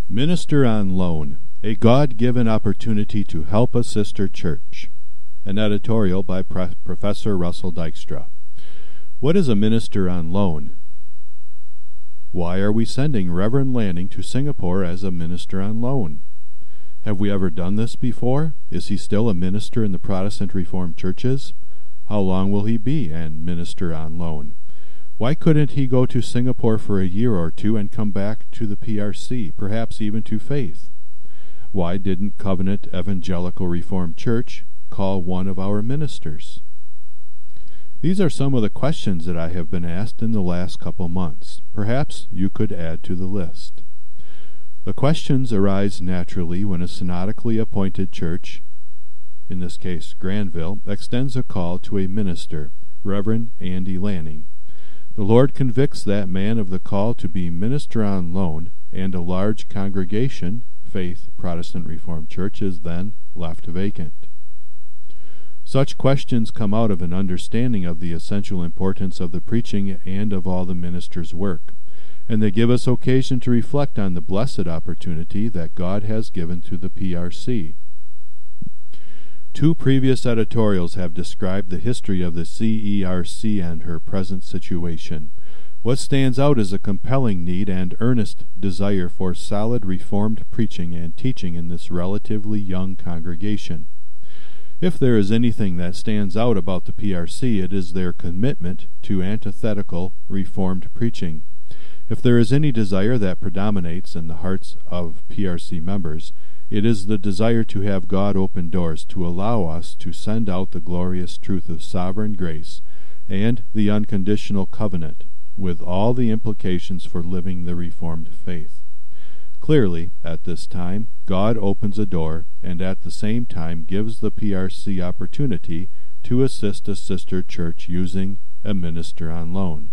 Minister on Loan, a God-given opportunity to help a sister church. An editorial by Professor Russell Dykstra. What is a minister on loan? Why are we sending Reverend Lanning to Singapore as a minister on loan? Have we ever done this before? Is he still a minister in the Protestant Reformed churches? How long will he be an minister on loan? Why couldn't he go to Singapore for a year or two and come back to the PRC, perhaps even to faith? Why didn't Covenant Evangelical Reformed Church call one of our ministers? These are some of the questions that I have been asked in the last couple months. Perhaps you could add to the list. The questions arise naturally when a synodically appointed church, in this case Granville, extends a call to a minister, Reverend Andy Lanning. The Lord convicts that man of the call to be minister on loan, and a large congregation, Faith Protestant Reformed Church, is then left vacant. Such questions come out of an understanding of the essential importance of the preaching and of all the minister's work, and they give us occasion to reflect on the blessed opportunity that God has given to the PRC. Two previous editorials have described the history of the CERC and her present situation. What stands out is a compelling need and earnest desire for solid Reformed preaching and teaching in this relatively young congregation. If there is anything that stands out about the PRC, it is their commitment to antithetical Reformed preaching. If there is any desire that predominates in the hearts of PRC members, it is the desire to have God open doors to allow us to send out the glorious truth of sovereign grace and the unconditional covenant, with all the implications for living the Reformed faith. Clearly, at this time, God opens a door and at the same time gives the PRC opportunity to assist a sister church using a minister on loan.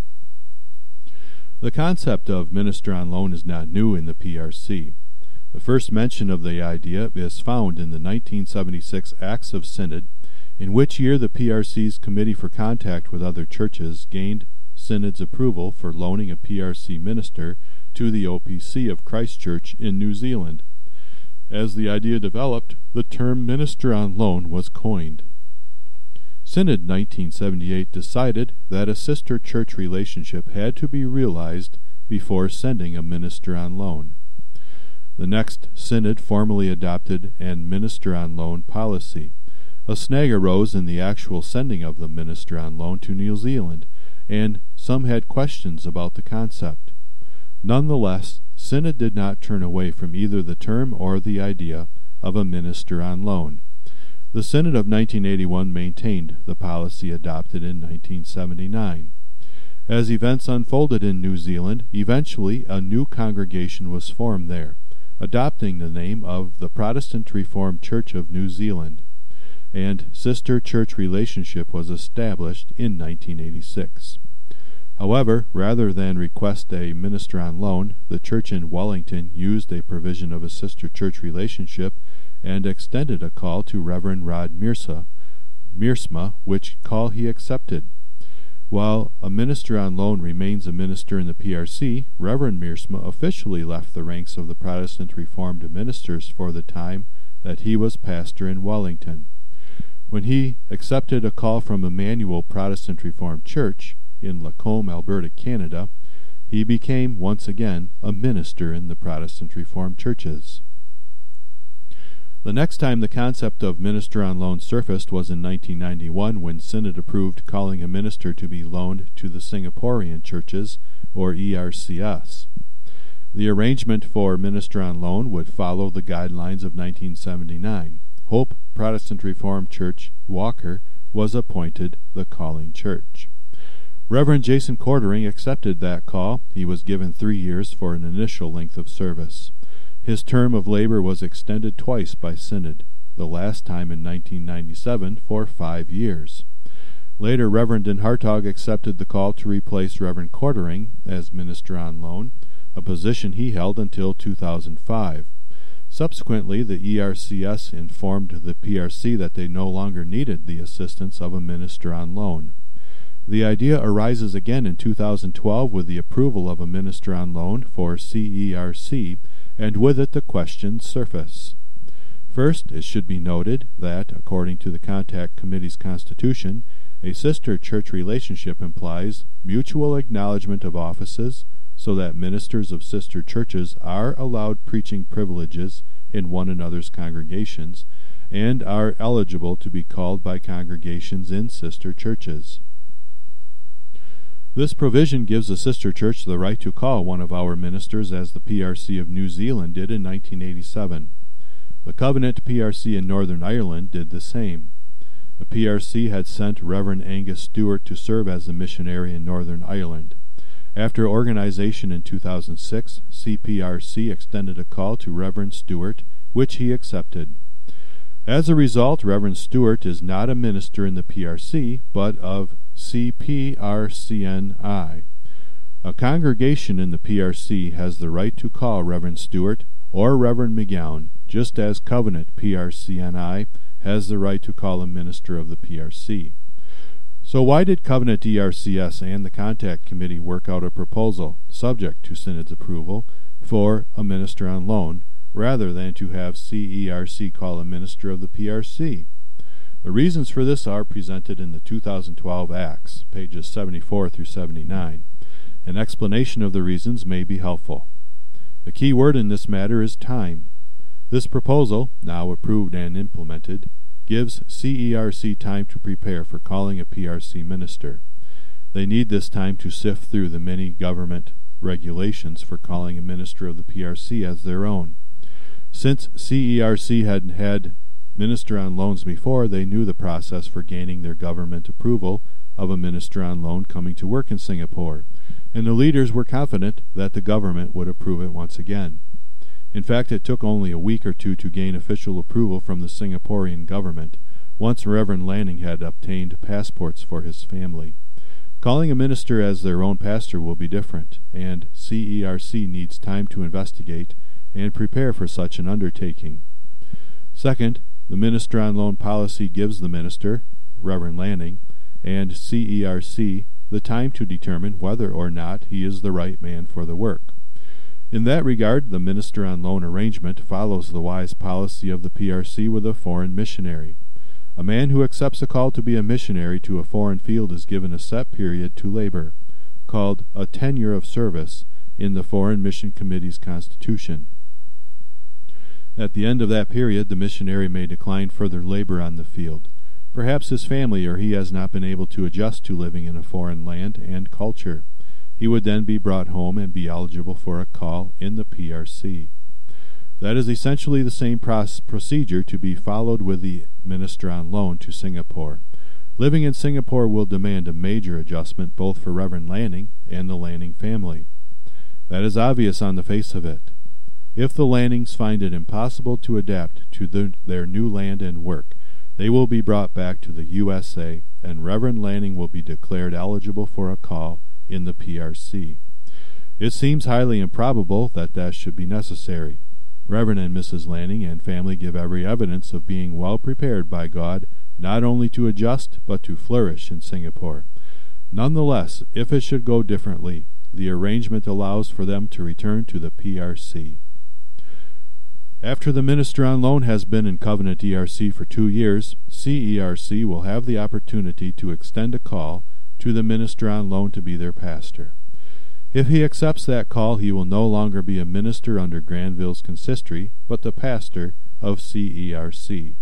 The concept of minister on loan is not new in the PRC. The first mention of the idea is found in the 1976 Acts of Synod, in which year the PRC's Committee for Contact with Other Churches gained Synod's approval for loaning a PRC minister to the OPC of Christchurch in New Zealand. As the idea developed, the term minister on loan was coined. Synod 1978 decided that a sister church relationship had to be realized before sending a minister on loan. The next Synod formally adopted an minister on loan policy. A snag arose in the actual sending of the minister on loan to New Zealand, and some had questions about the concept. Nonetheless, Synod did not turn away from either the term or the idea of a minister on loan. The Synod of 1981 maintained the policy adopted in 1979. As events unfolded in New Zealand, eventually a new congregation was formed there, adopting the name of the Protestant Reformed Church of New Zealand, and sister church relationship was established in 1986. However, rather than request a minister on loan, the church in Wellington used a provision of a sister church relationship and extended a call to Reverend Rod Meersma, which call he accepted. While a minister on loan remains a minister in the PRC, Reverend Meersma officially left the ranks of the Protestant Reformed ministers for the time that he was pastor in Wellington. When he accepted a call from Emmanuel Protestant Reformed Church in Lacombe, Alberta, Canada, he became once again a minister in the Protestant Reformed churches. The next time the concept of minister on loan surfaced was in 1991, when Synod approved calling a minister to be loaned to the Singaporean churches, or ERCS. The arrangement for minister on loan would follow the guidelines of 1979. Hope Protestant Reformed Church, Walker, was appointed the calling church. Reverend Jason Cordering accepted that call. He was given 3 years for an initial length of service. His term of labor was extended twice by Synod, the last time in 1997 for 5 years. Later, Reverend Den Hartog accepted the call to replace Reverend Cordering as minister on loan, a position he held until 2005. Subsequently, the ERCS informed the PRC that they no longer needed the assistance of a minister on loan. The idea arises again in 2012 with the approval of a minister on loan for CERC and with it the questions surface. First, it should be noted that, according to the Contact Committee's constitution, a sister church relationship implies mutual acknowledgement of offices, so that ministers of sister churches are allowed preaching privileges in one another's congregations, and are eligible to be called by congregations in sister churches. This provision gives a sister church the right to call one of our ministers, as the PRC of New Zealand did in 1987. The Covenant PRC in Northern Ireland did the same. The PRC had sent Reverend Angus Stewart to serve as a missionary in Northern Ireland. After organization in 2006, CPRC extended a call to Reverend Stewart, which he accepted. As a result, Reverend Stewart is not a minister in the PRC, but of CPRCNI. A congregation in the PRC has the right to call Reverend Stewart or Reverend McGowan, just as Covenant PRCNI has the right to call a minister of the PRC. So why did Covenant ERCS and the Contact Committee work out a proposal, subject to Synod's approval, for a minister on loan, rather than to have CERC call a minister of the PRC? The reasons for this are presented in the 2012 Acts, pages 74 through 79. An explanation of the reasons may be helpful. The key word in this matter is time. This proposal, now approved and implemented, gives CERC time to prepare for calling a PRC minister. They need this time to sift through the many government regulations for calling a minister of the PRC as their own. Since CERC had had minister on loans before, they knew the process for gaining their government approval of a minister on loan coming to work in Singapore, and the leaders were confident that the government would approve it once again. In fact, it took only a week or two to gain official approval from the Singaporean government, once Reverend Lanning had obtained passports for his family. Calling a minister as their own pastor will be different, and CERC needs time to investigate and prepare for such an undertaking. Second, the minister on loan policy gives the minister, Reverend Lanning, and CERC the time to determine whether or not he is the right man for the work. In that regard, the minister on loan arrangement follows the wise policy of the PRC with a foreign missionary. A man who accepts a call to be a missionary to a foreign field is given a set period to labor, called a tenure of service, in the Foreign Mission Committee's constitution. At the end of that period, the missionary may decline further labor on the field. Perhaps his family or he has not been able to adjust to living in a foreign land and culture. He would then be brought home and be eligible for a call in the PRC. That is essentially the same procedure to be followed with the minister on loan to Singapore. Living in Singapore will demand a major adjustment both for Reverend Lanning and the Lanning family. That is obvious on the face of it. If the Lannings find it impossible to adapt to their new land and work, they will be brought back to the USA, and Reverend Lanning will be declared eligible for a call in the PRC. It seems highly improbable that should be necessary. Reverend and Mrs. Lanning and family give every evidence of being well prepared by God not only to adjust but to flourish in Singapore. Nonetheless, if it should go differently, the arrangement allows for them to return to the PRC. After the minister on loan has been in Covenant ERC for 2 years, CERC will have the opportunity to extend a call to the minister on loan to be their pastor. If he accepts that call, he will no longer be a minister under Granville's consistory, but the pastor of CERC.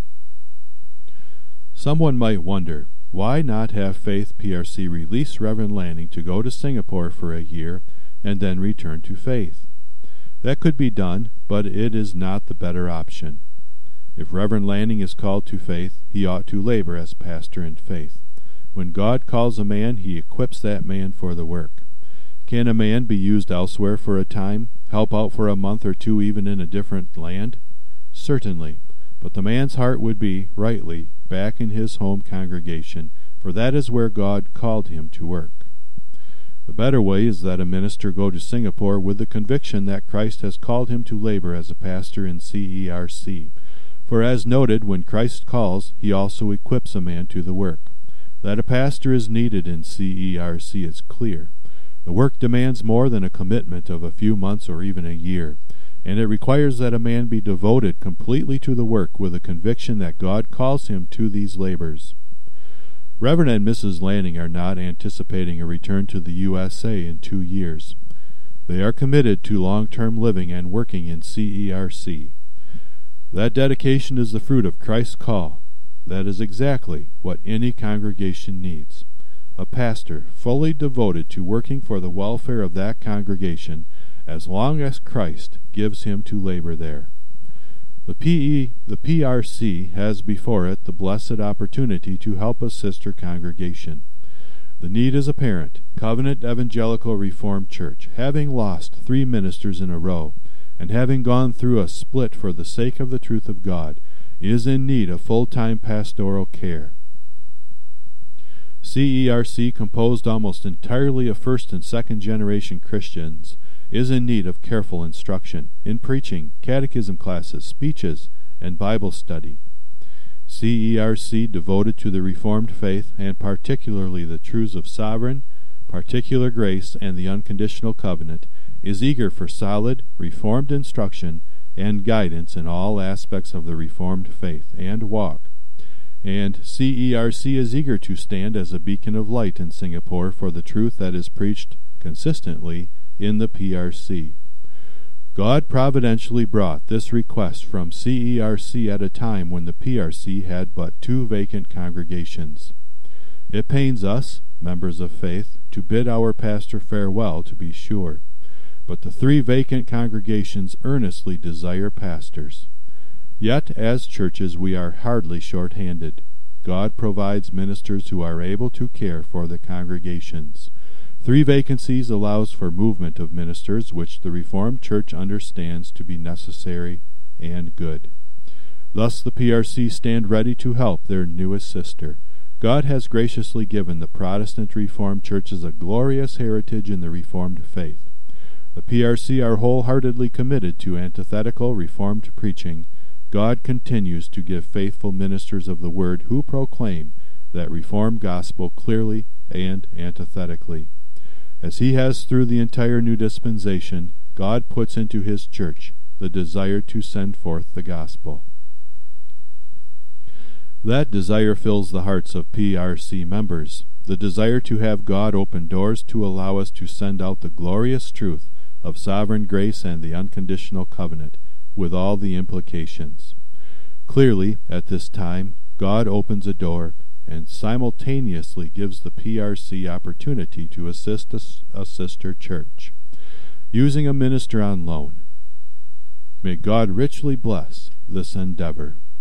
Someone might wonder, why not have Faith PRC release Reverend Lanning to go to Singapore for a year and then return to Faith? That could be done, but it is not the better option. If Reverend Lanning is called to Faith, he ought to labor as pastor in Faith. When God calls a man, he equips that man for the work. Can a man be used elsewhere for a time, help out for a month or two even in a different land? Certainly, but the man's heart would be, rightly, back in his home congregation, for that is where God called him to work. The better way is that a minister go to Singapore with the conviction that Christ has called him to labor as a pastor in CERC. For as noted, when Christ calls, he also equips a man to the work. That a pastor is needed in CERC is clear. The work demands more than a commitment of a few months or even a year. and it requires that a man be devoted completely to the work with a conviction that God calls him to these labors. Reverend and Mrs. Lanning are not anticipating a return to the USA in 2 years. They are committed to long-term living and working in CERC. That dedication is the fruit of Christ's call. That is exactly what any congregation needs. A pastor fully devoted to working for the welfare of that congregation as long as Christ gives him to labor there. The PRC has before it the blessed opportunity to help a sister congregation. The need is apparent. Covenant Evangelical Reformed Church, having lost 3 ministers in a row, and having gone through a split for the sake of the truth of God, is in need of full-time pastoral care. CERC, composed almost entirely of first- and second-generation Christians, is in need of careful instruction in preaching, catechism classes, speeches, and Bible study. CERC, devoted to the Reformed faith, and particularly the truths of sovereign, particular grace, and the unconditional covenant, is eager for solid, Reformed instruction and guidance in all aspects of the Reformed faith and walk. And CERC is eager to stand as a beacon of light in Singapore for the truth that is preached consistently in the PRC. God providentially brought this request from CERC at a time when the PRC had but 2 vacant congregations. It pains us, members of faith, to bid our pastor farewell, to be sure, but the 3 vacant congregations earnestly desire pastors. Yet, as churches, we are hardly short-handed. God provides ministers who are able to care for the congregations. 3 vacancies allows for movement of ministers, which the Reformed Church understands to be necessary and good. Thus the PRC stand ready to help their newest sister. God has graciously given the Protestant Reformed churches a glorious heritage in the Reformed faith. The PRC are wholeheartedly committed to antithetical Reformed preaching. God continues to give faithful ministers of the Word who proclaim that Reformed gospel clearly and antithetically. As he has through the entire new dispensation, God puts into his church the desire to send forth the gospel. That desire fills the hearts of PRC members, the desire to have God open doors to allow us to send out the glorious truth of sovereign grace and the unconditional covenant, with all the implications. Clearly, at this time, God opens a door and simultaneously gives the PRC opportunity to assist a sister church, using a minister on loan. May God richly bless this endeavor.